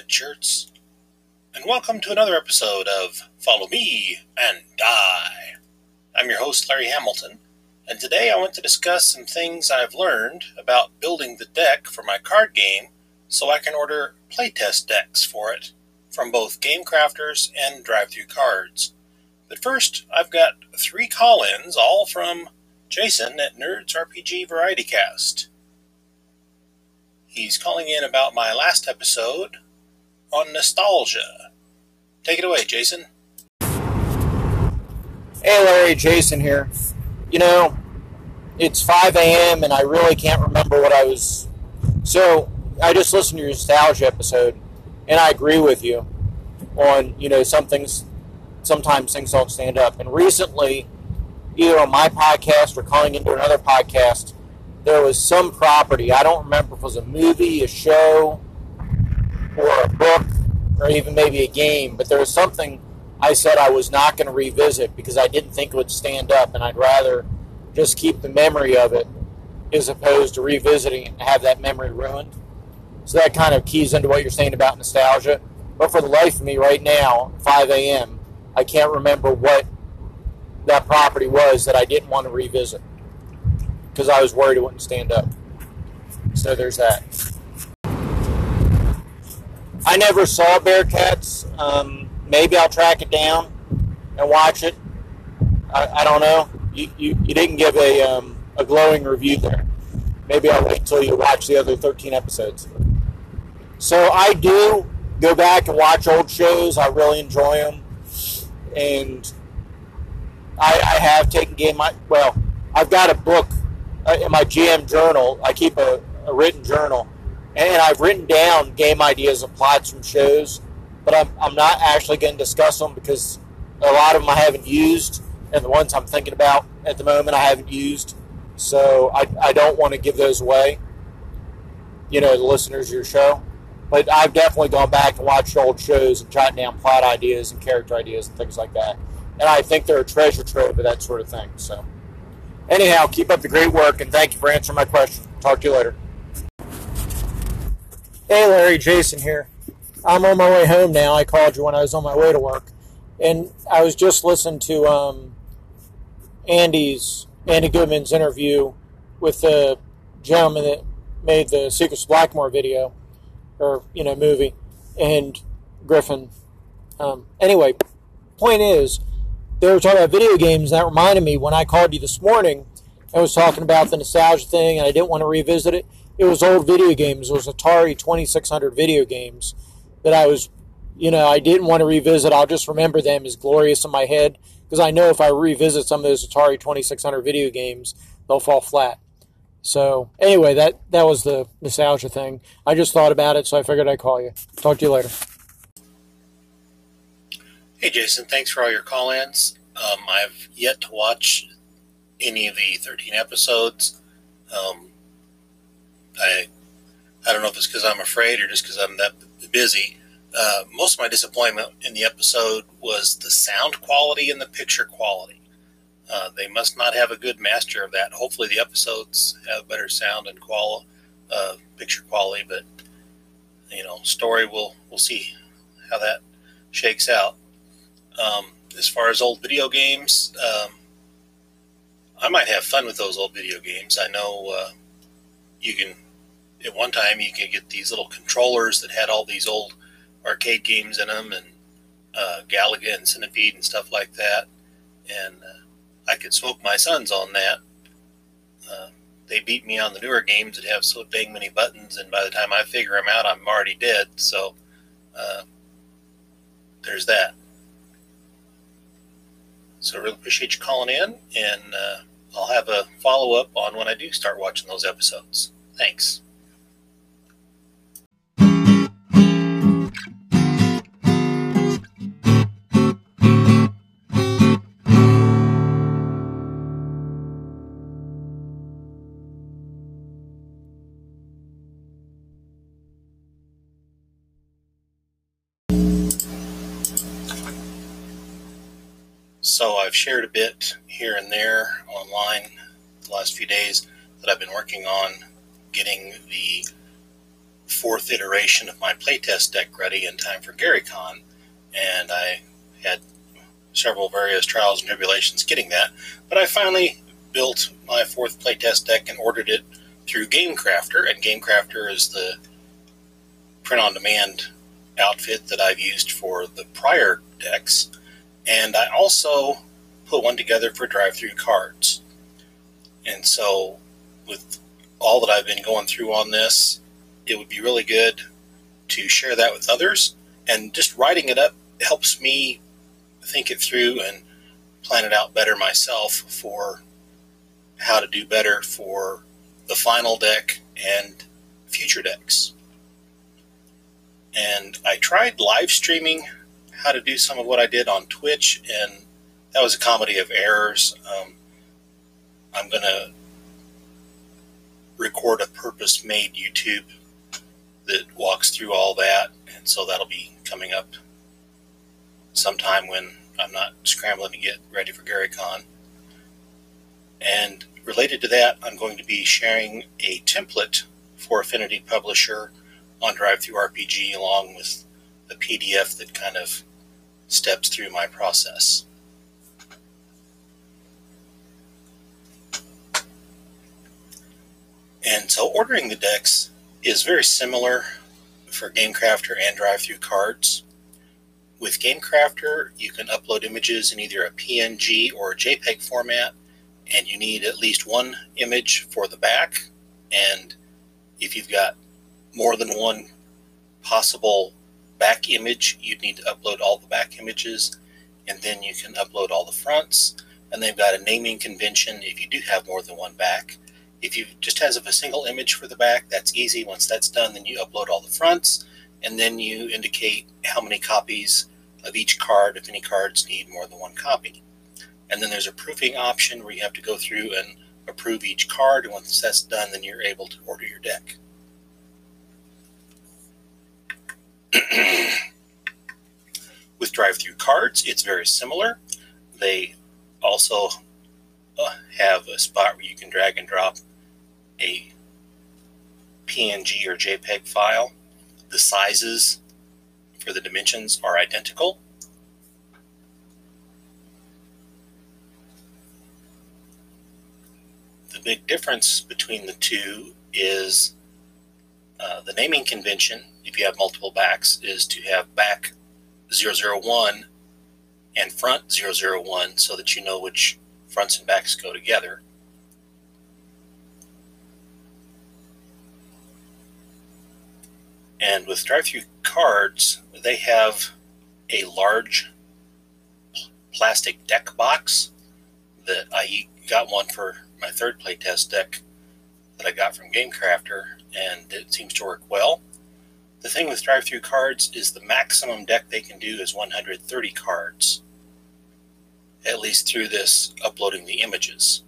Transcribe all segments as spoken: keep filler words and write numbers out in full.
red shirts, and welcome to another episode of Follow Me and Die. I'm your host, Larry Hamilton, and today I want to discuss some things I've learned about building the deck for my card game so I can order playtest decks for it from both Game Crafters and Drive-Thru Cards. But first, I've got three call-ins, all from Jason at Nerds R P G Variety Cast. He's calling in about my last episode on nostalgia. Take it away, Jason. Hey Larry, Jason here. You know, it's five a.m. and I really can't remember what I was... So, I just listened to your nostalgia episode, and I agree with you on, you know, some things, sometimes things don't stand up. And recently, either on my podcast or calling into another podcast, there was some property, I don't remember if it was a movie, a show, or a book, or even maybe a game, but there was something I said I was not going to revisit because I didn't think it would stand up, and I'd rather just keep the memory of it as opposed to revisiting it and have that memory ruined. So that kind of keys into what you're saying about nostalgia. But for the life of me right now, five a.m., I can't remember what that property was that I didn't want to revisit because I was worried it wouldn't stand up. So there's that. I never saw Bearcats. Um, maybe I'll track it down and watch it. I, I don't know. You, you, you didn't give a, um, a glowing review there. Maybe I'll wait until you watch the other thirteen episodes. So I do go back and watch old shows. I really enjoy them. And I, I have taken game... Well, I've got a book in my G M journal. I keep a, a written journal. And I've written down game ideas and plots from shows, but I'm, I'm not actually going to discuss them because a lot of them I haven't used, and the ones I'm thinking about at the moment I haven't used. So I, I don't want to give those away, you know, the listeners of your show. But I've definitely gone back and watched old shows and jotted down plot ideas and character ideas and things like that. And I think they're a treasure trove of that sort of thing. So anyhow, keep up the great work, and thank you for answering my question. Talk to you later. Hey Larry, Jason here. I'm on my way home now. I called you when I was on my way to work. And I was just listening to um, Andy's, Andy Goodman's interview with the gentleman that made the Secrets of Blackmore video, or, you know, movie, and Griffin. Um, anyway, point is, they were talking about video games, and that reminded me when I called you this morning, I was talking about the nostalgia thing, and I didn't want to revisit it. It was old video games. It was Atari twenty-six hundred video games that I was, you know, I didn't want to revisit. I'll just remember them as glorious in my head because I know if I revisit some of those Atari twenty-six hundred video games, they'll fall flat. So, anyway, that, that was the nostalgia thing. I just thought about it, so I figured I'd call you. Talk to you later. Hey, Jason. Thanks for all your call-ins. Um, I've yet to watch any of the thirteen episodes. Um, I I don't know if it's because I'm afraid or just because I'm that busy. Uh, most of my disappointment in the episode was the sound quality and the picture quality. Uh, they must not have a good master of that. Hopefully the episodes have better sound and qual uh, picture quality, but you know, story we'll we'll see how that shakes out. Um, as far as old video games, um, I might have fun with those old video games. I know uh, you can. At one time, you could get these little controllers that had all these old arcade games in them, and uh, Galaga and Centipede and stuff like that. And uh, I could smoke my sons on that. Uh, they beat me on the newer games that have so dang many buttons, and by the time I figure them out, I'm already dead. So uh, there's that. So I really appreciate you calling in, and uh, I'll have a follow-up on when I do start watching those episodes. Thanks. So I've shared a bit here and there online the last few days that I've been working on getting the fourth iteration of my playtest deck ready in time for GaryCon, and I had several various trials and tribulations getting that, but I finally built my fourth playtest deck and ordered it through GameCrafter, and GameCrafter is the print-on-demand outfit that I've used for the prior decks, and I also put one together for Drive-Thru Cards. And so with all that I've been going through on this, it would be really good to share that with others, and just writing it up helps me think it through and plan it out better myself for how to do better for the final deck and future decks. And I tried live streaming how to do some of what I did on Twitch, and that was a comedy of errors. Um, I'm going to record a purpose-made YouTube that walks through all that, and so that'll be coming up sometime when I'm not scrambling to get ready for GaryCon. And related to that, I'm going to be sharing a template for Affinity Publisher on DriveThruRPG, along with a P D F that kind of steps through my process. And so ordering the decks is very similar for GameCrafter and Drive-Thru Cards. With GameCrafter, you can upload images in either a P N G or a JPEG format, and you need at least one image for the back. And if you've got more than one possible back image, you'd need to upload all the back images, and then you can upload all the fronts. And they've got a naming convention if you do have more than one back. If you just has a single image for the back, that's easy. Once that's done, then you upload all the fronts, and then you indicate how many copies of each card, if any cards need more than one copy. And then there's a proofing option where you have to go through and approve each card, and once that's done, then you're able to order your deck. With Drive-Thru Cards, it's very similar. They also uh, have a spot where you can drag and drop a P N G or JPEG file. The sizes for the dimensions are identical. The big difference between the two is uh, the naming convention, if you have multiple backs, is to have back zero zero one and front zero zero one so that you know which fronts and backs go together. And with Drive-Thru Cards, they have a large plastic deck box that I got one for my third playtest deck that I got from GameCrafter, and it seems to work well. The thing with Drive-Thru Cards is the maximum deck they can do is one hundred thirty cards, at least through this uploading the images.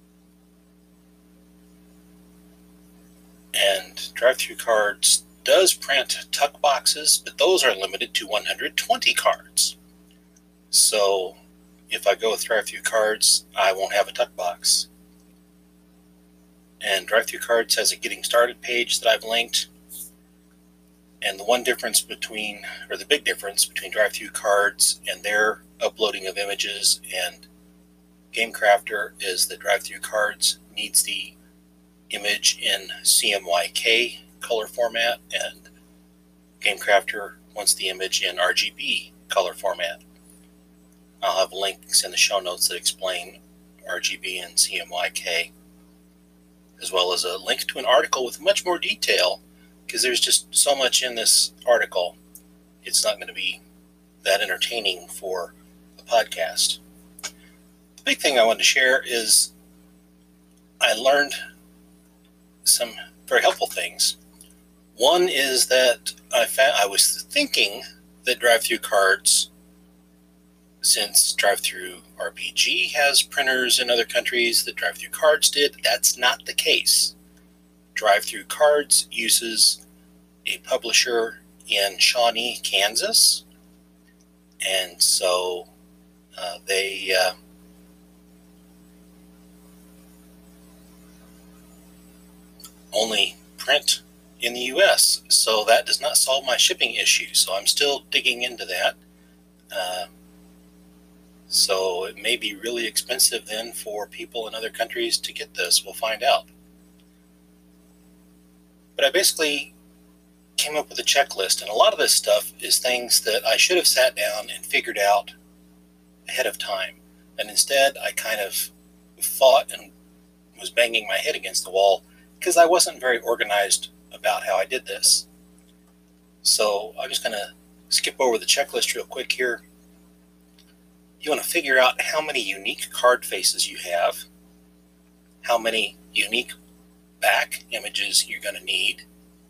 And Drive-Thru Cards does print tuck boxes, but those are limited to one hundred twenty cards. So if I go with Drive-Thru Cards, I won't have a tuck box. And Drive-Thru Cards has a getting started page that I've linked. And the one difference between, or the big difference between Drive-Thru Cards and their uploading of images and GameCrafter is that Drive-Thru Cards needs the image in C M Y K color format, and GameCrafter wants the image in R G B color format. I'll have links in the show notes that explain R G B and C M Y K, as well as a link to an article with much more detail, because there's just so much in this article, it's not going to be that entertaining for a podcast. The big thing I wanted to share is I learned some very helpful things. One is that I found, I was thinking that Drive-Thru Cards, since Drive-Thru R P G has printers in other countries that Drive-Thru Cards did, that's not the case. Drive-Thru Cards uses a publisher in Shawnee, Kansas, and so uh, they uh, only print in the U S, so that does not solve my shipping issue. So I'm still digging into that. Uh, so it may be really expensive then for people in other countries to get this. We'll find out. But I basically came up with a checklist, and a lot of this stuff is things that I should have sat down and figured out ahead of time. And instead, I kind of fought and was banging my head against the wall because I wasn't very organized about how I did this. So I'm just going to skip over the checklist real quick here. You want to figure out how many unique card faces you have, how many unique back images you're going to need,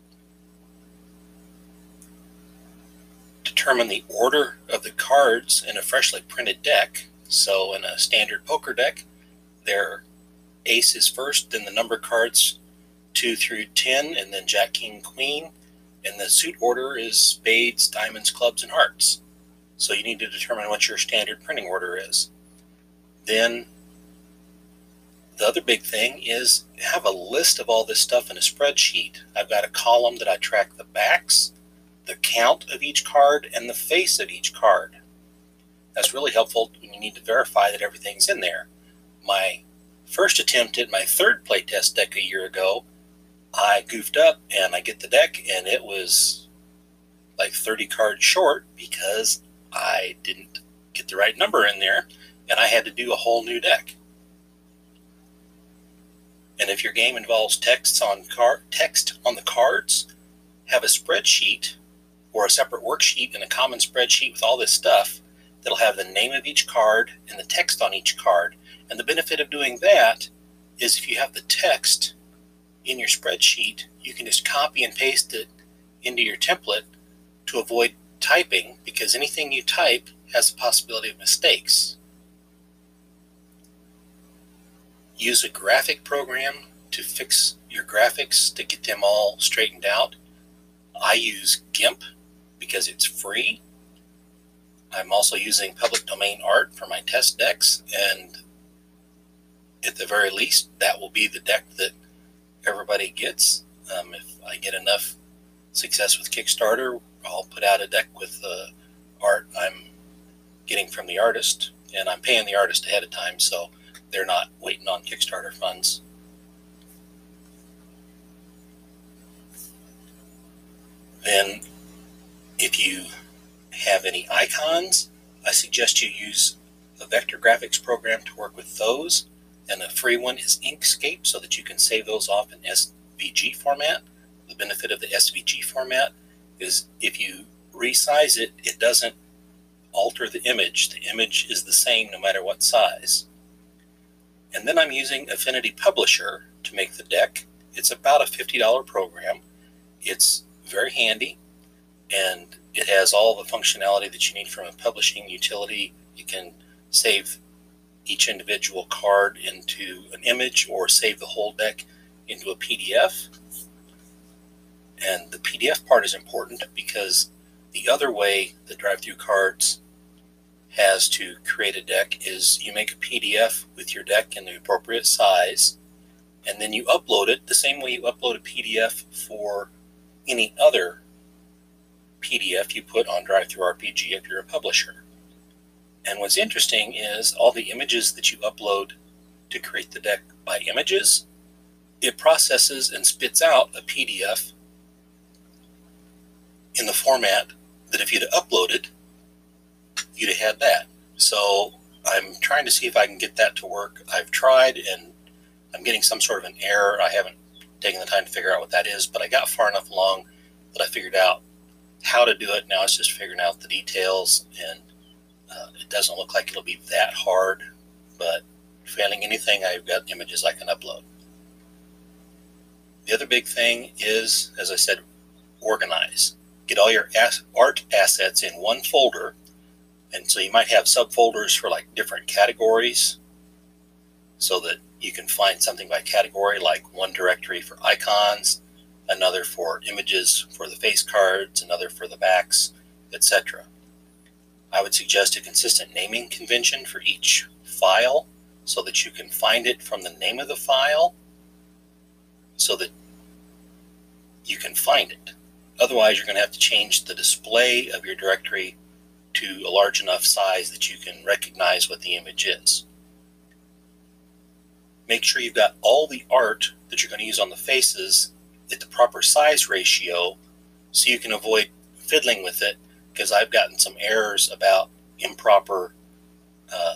determine the order of the cards in a freshly printed deck. So in a standard poker deck, their ace is first, then the number cards two through ten, and then jack, king, queen. And the suit order is spades, diamonds, clubs, and hearts. So you need to determine what your standard printing order is. Then the other big thing is have a list of all this stuff in a spreadsheet. I've got a column that I track the backs, the count of each card, and the face of each card. That's really helpful when you need to verify that everything's in there. My first attempt at my third playtest deck a year ago, I goofed up and I get the deck and it was like thirty cards short because I didn't get the right number in there and I had to do a whole new deck. And if your game involves texts on car text on the cards, have a spreadsheet or a separate worksheet in a common spreadsheet with all this stuff that'll have the name of each card and the text on each card. And the benefit of doing that is if you have the text in your spreadsheet, you can just copy and paste it into your template to avoid typing, because anything you type has the possibility of mistakes. Use a graphic program to fix your graphics to get them all straightened out. I use GIMP because it's free. I'm also using public domain art for my test decks, and at the very least, that will be the deck that everybody gets. Um, if I get enough success with Kickstarter, I'll put out a deck with the art I'm getting from the artist, and I'm paying the artist ahead of time, so they're not waiting on Kickstarter funds. Then, if you have any icons, I suggest you use a vector graphics program to work with those. And a free one is Inkscape, so that you can save those off in S V G format. The benefit of the S V G format is if you resize it, it doesn't alter the image. The image is the same no matter what size. And then I'm using Affinity Publisher to make the deck. It's about a fifty dollar program. It's very handy, and it has all the functionality that you need from a publishing utility. You can save each individual card into an image or save the whole deck into a P D F. And the P D F part is important because the other way the drive-thru cards has to create a deck is you make a P D F with your deck in the appropriate size, and then you upload it the same way you upload a P D F for any other P D F you put on DriveThruRPG if you're a publisher. And what's interesting is all the images that you upload to create the deck by images, it processes and spits out a P D F in the format that if you'd have uploaded, you'd have had that. So I'm trying to see if I can get that to work. I've tried and I'm getting some sort of an error. I haven't taken the time to figure out what that is, but I got far enough along that I figured out how to do it. Now it's just figuring out the details, and uh, it doesn't look like it'll be that hard, but failing anything, I've got images I can upload. The other big thing is, as I said, organize. Get all your as- art assets in one folder, and so you might have subfolders for like different categories so that you can find something by category, like one directory for icons, another for images for the face cards, another for the backs, et cetera. I would suggest a consistent naming convention for each file so that you can find it from the name of the file, so that you can find it. Otherwise, you're going to have to change the display of your directory to a large enough size that you can recognize what the image is. Make sure you've got all the art that you're going to use on the faces at the proper size ratio so you can avoid fiddling with it, because I've gotten some errors about improper uh,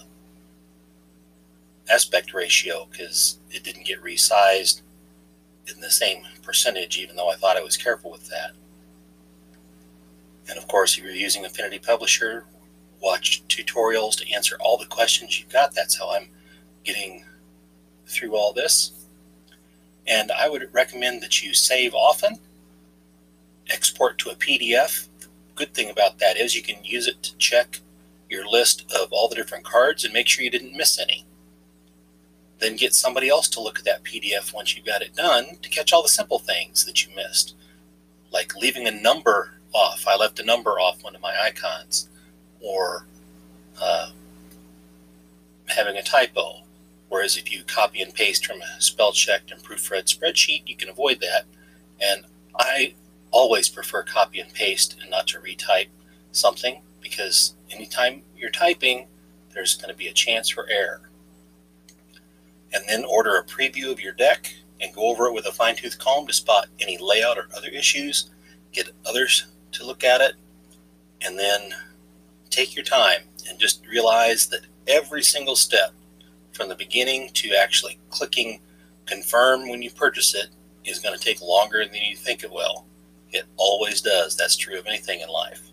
aspect ratio because it didn't get resized in the same percentage, even though I thought I was careful with that. And of course, if you're using Affinity Publisher, watch tutorials to answer all the questions you've got. That's how I'm getting through all this. And I would recommend that you save often, export to a P D F. The good thing about that is you can use it to check your list of all the different cards and make sure you didn't miss any. Then get somebody else to look at that P D F once you've got it done to catch all the simple things that you missed, like leaving a number off. I left a number off one of my icons, or uh, having a typo. Whereas if you copy and paste from a spell-checked and proofread spreadsheet, you can avoid that. And I always prefer copy and paste and not to retype something, because anytime you're typing, there's going to be a chance for error. And then order a preview of your deck and go over it with a fine-tooth comb to spot any layout or other issues. Get others to look at it, and then take your time and just realize that every single step from the beginning to actually clicking confirm when you purchase it is going to take longer than you think it will. It always does. That's true of anything in life.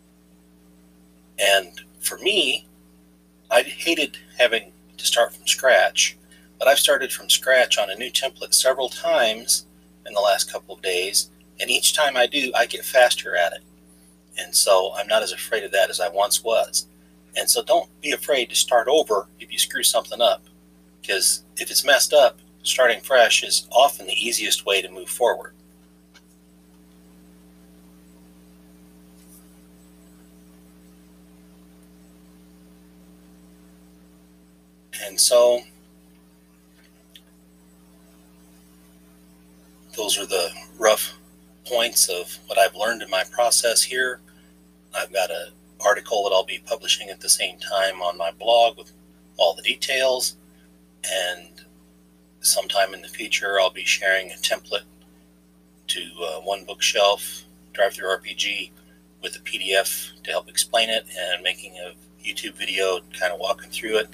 And for me, I hated having to start from scratch, but I've started from scratch on a new template several times in the last couple of days, and each time I do, I get faster at it. And so I'm not as afraid of that as I once was. And so don't be afraid to start over if you screw something up, because if it's messed up, starting fresh is often the easiest way to move forward. And so those are the rough points of what I've learned in my process here. I've got an article that I'll be publishing at the same time on my blog with all the details, and sometime in the future I'll be sharing a template to uh, One Bookshelf DriveThruRPG with a P D F to help explain it, and making a YouTube video kind of walking through it.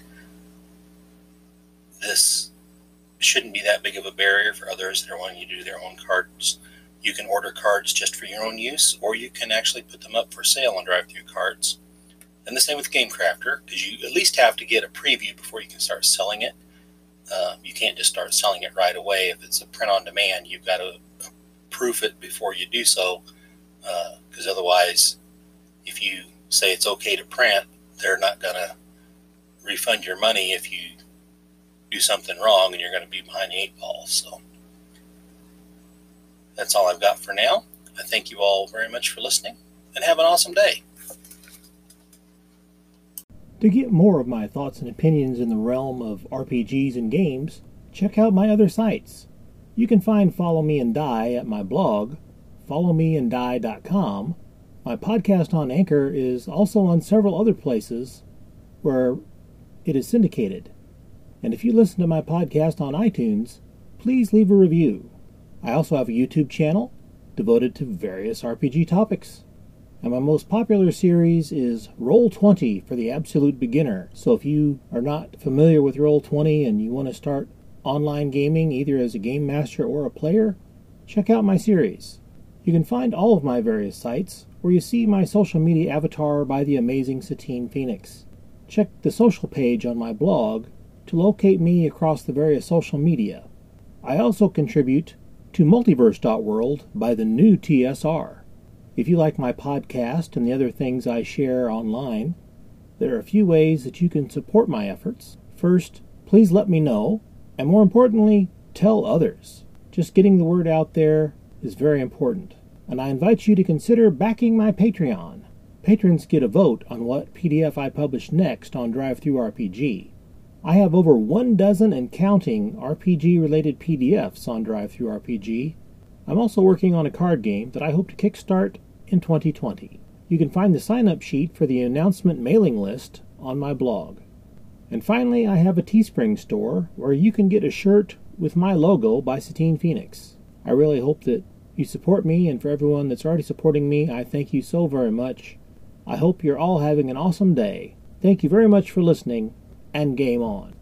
This shouldn't be that big of a barrier for others that are wanting to do their own cards. You can order cards just for your own use, or you can actually put them up for sale on DriveThruCards. And the same with GameCrafter, because you at least have to get a preview before you can start selling it. Uh, you can't just start selling it right away. If it's a print on demand, you've got to proof it before you do so, because uh, otherwise, if you say it's okay to print, they're not going to refund your money if you do something wrong, and you're going to be behind the eight ball. So that's all I've got for now. I thank you all very much for listening, and have an awesome day. To get more of my thoughts and opinions in the realm of R P Gs and games, check out my other sites. You can find Follow Me and Die at my blog, follow me and die dot com. My podcast on Anchor is also on several other places where it is syndicated. And if you listen to my podcast on iTunes, please leave a review. I also have a YouTube channel devoted to various R P G topics. And my most popular series is Roll twenty for the Absolute Beginner. So if you are not familiar with Roll twenty and you want to start online gaming either as a game master or a player, check out my series. You can find all of my various sites where you see my social media avatar by the amazing Satine Phoenix. Check the social page on my blog to locate me across the various social media. I also contribute to multiverse dot world by the new T S R. If you like my podcast and the other things I share online, there are a few ways that you can support my efforts. First, please let me know, and more importantly, tell others. Just getting the word out there is very important, and I invite you to consider backing my Patreon. Patrons get a vote on what P D F I publish next on DriveThruRPG. I have over one dozen and counting R P G-related P D Fs on DriveThruRPG, I'm also working on a card game that I hope to kickstart in twenty twenty. You can find the sign-up sheet for the announcement mailing list on my blog. And finally, I have a Teespring store where you can get a shirt with my logo by Satine Phoenix. I really hope that you support me, and for everyone that's already supporting me, I thank you so very much. I hope you're all having an awesome day. Thank you very much for listening, and game on.